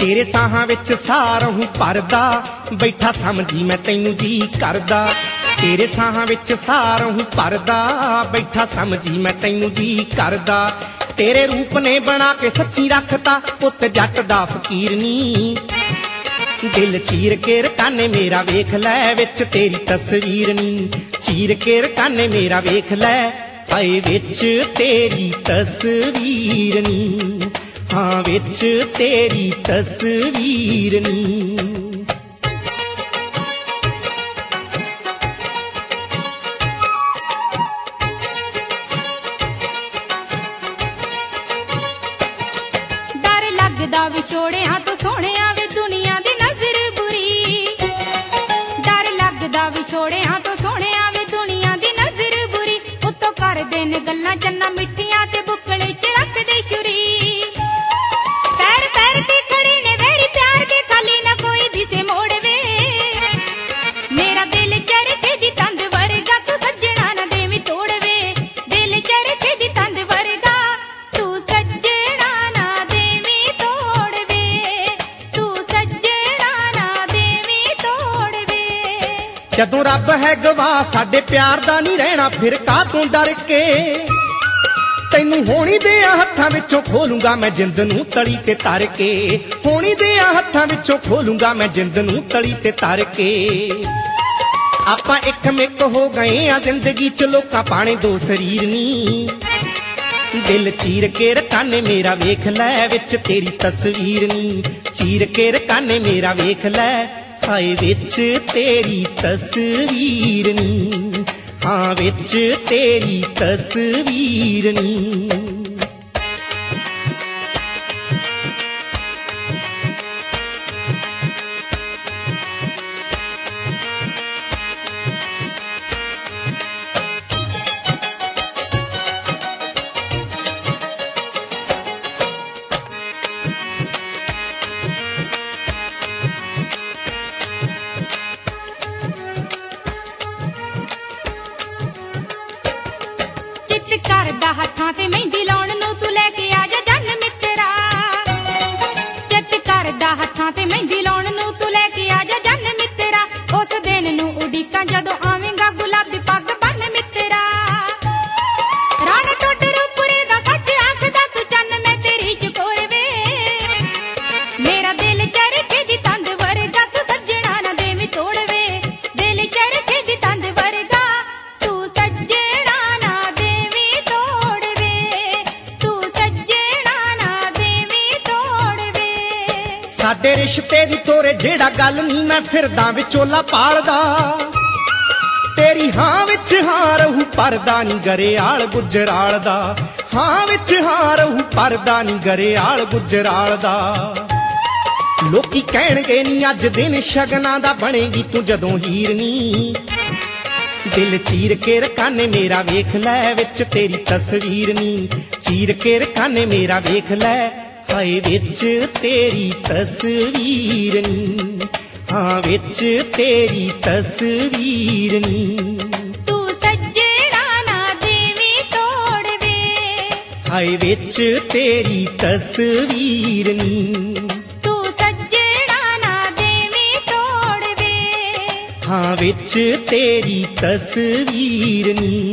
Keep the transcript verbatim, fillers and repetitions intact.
तेरे साहां विच साह हूं भरदा, बैठा समझी मैं तैनू जी करदा। तेरे साहां विच साह हूं भरदा, बैठा समझी मैं तैनू जी करदा। तेरे रूप ने बना के सच्ची रखता, पुत जट दा फकीर नी। दिल चीर के रकाने मेरा वेख लै, विच तेरी तस्वीर नी। चीर के रकाने मेरा वेख लै, हाय विच तेरी तस्वीर नी। हाँ विच तेरी तस्वीर नी। डर लगदा विछोड़ियां तो सोहणिया वे दुनिया दी नजर बुरी। डर लगदा विछोड़ियां तो सोहणिया वे दुनिया दी नजर बुरी। उत्तों करदे ने गल्लां चन्ना मिठियां ते बुकले च रखदे छुरी। पैर पैर ते खड़े ने वेरी प्यार के, खाली ना कोई दिसे मोड़वे। मेरा दिल चरखे दी तंद वर्गा, तू सज्जणा ना देवी तोड़वे। दिल चरखे दी तंद वर्गा, तू सज्जणा ना देवी तोड़वे। तू सज्जणा ना देवी तोड़वे। जदों रब है गवाह साडे प्यार दा नहीं रहना, फिर कातों डर के। तैनू होनी दे हत्थां विचों खोलूंगा मैं जिंद नूं तली ते तर के। होनी दे हत्थां विचों खोलूंगा मैं जिंद नूं तली ते तर के। आपां इक मिक हो गए आ जिंदगी च, लोकां पाणे दो शरीर नी। दिल चीर के रकाने मेरा वेख लै, विच तेरी तस्वीर नी। चीर के रकाने मेरा वेख लै, हाय विच तेरी तस्वीर नी। हाँ विच तेरी तस्वीर नी। करदा हत्थां ते मेहंदी लाउण नूं तू लैके आ जा जन मित्तरा। चित करदा हत्थां ते मेहंदी लाउण नूं तू लैके आ जा जन मित्तरा। उस दिन नूं उडीकां जदों आवेंगा गुलाबी पग बन मित्तरा। राण टुट रूपरे दा सच आखदा तू चन्न मैं तेरी चकोर वे। मेरा दिल चरखे दी तंद वर्गा, तू सज्जणा ना देवी तोड़वे। दिल चरखे दी तंद वर्गा, तू सज्जणा ना देवी तोड़वे। तू सज्जणा ना देवी तोड़वे। साडे रिश्ते दी तोरे जेड़ा गल नी, मैं फिरदा विचोला पालदा। तेरी हां विच हां रहू परदा नी, गरेआल गुजराल दा। हां विच हां रहू परदा नी, गरेआल गुजराल दा। लोकी कहणगे नी अज दिन शगनां दा, बनेगी तू जदों हीर नी। दिल चीर के रकाने मेरा वेख लै, विच तेरी तस्वीर नी। चीर के रकाने मेरा वेख लै, हाय विच तेरी तस्वीर नी। हाँ विच तेरी तस्वीर नी। तू सज्जणा ना देवी तोड़वे। हाय विच तेरी तस्वीर नी। तू सज्जणा ना देवी तोड़वे। हाँ विच तेरी तस्वीर नी।